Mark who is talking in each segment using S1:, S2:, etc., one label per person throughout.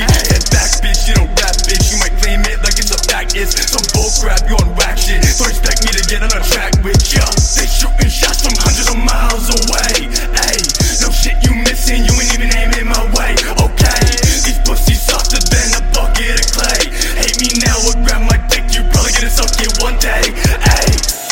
S1: Head back, bitch, you don't rap, bitch. You might claim it like it's a fact. It's some bullcrap, you on whack shit. Don't expect me to get on a track with ya. They shooting shots from hundreds of miles away. Hey, no shit you missing, you ain't even aiming my way. Okay, these pussies softer than a bucket of clay. Hate me now or grab my dick, you probably gonna suck it one day. Hey.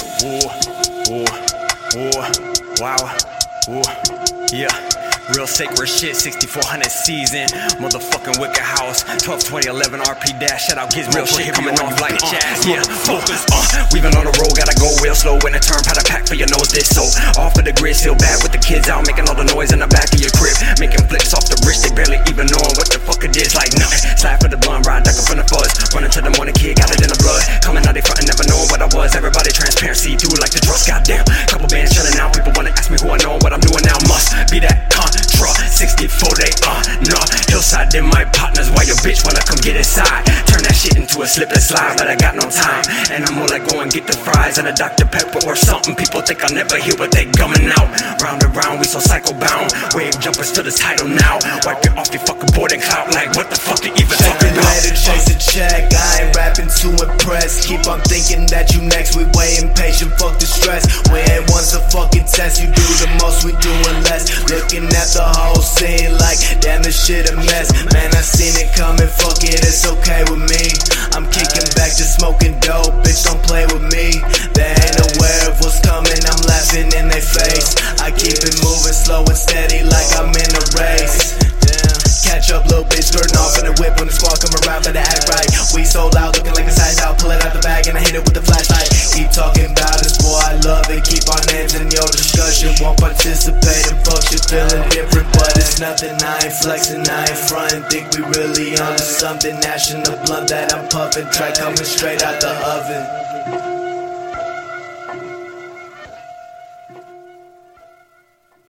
S2: Wow. Yeah. Real sacred shit, 6400 season. Motherfucking Wicked House. 12/20/11 RP dash. Shout out Gizmo for shit coming off like jazz. Yeah, focus. Weaving on the road, gotta go real slow. When the turn, pat a pack for your nose this so. Off of the grid, still bad with the kids out, making all the noise in the back of your crib. Making flips off the wrist, they barely even knowing what the fuck it is. Like nothing. Slide for the blunt, ride, ducking from the fuzz. Running to the morning, kid, got it in the blood. Coming out, they frontin', never knowing what I was. Everybody transparency through like the trust. Goddamn, couple bands chilling out. People wanna ask me who I know, what I'm doing now. Must be that Contra 64, they nah. Hillside, them my partners. Why your bitch wanna come get inside? Turn that shit into a slip and slide, but I got no time. And I'm more like go and get the fries and a Dr. Pepper or something. People think I'll never hear what they gumming out. Round and round, we so psycho bound. Wave jumpers to the title now. Wipe it off your fucking board and clout. Like what the fuck you even talking about?
S3: Later, chase a check. I ain't rapping to impress. Keep on thinking that you next. We way impatient, fuck the stress. We ain't once a fucking test. You do the most, we doing less. Looking at the whole scene like, damn, this shit a mess. Man, I seen it coming, fuck it, it's okay with me. I'm kicking back, just smoking dope, bitch, don't play with me. They ain't aware of what's coming, I'm laughing in their face. I keep it moving slow and steady like I'm in a race. Catch up, little bitch, skirting off in the whip when the squad come around, better act right. We so loud, looking like a size out, pull it out the bag and I hit it with the flashlight. Keep talking about this, boy, I love it. Keep our names in your discussion, won't participate in fuck shit, feeling different, but it's nothing. I ain't flexing, I ain't frontin'. Think we really onto something. Ashing the blunt that I'm puffing, track coming straight out the oven.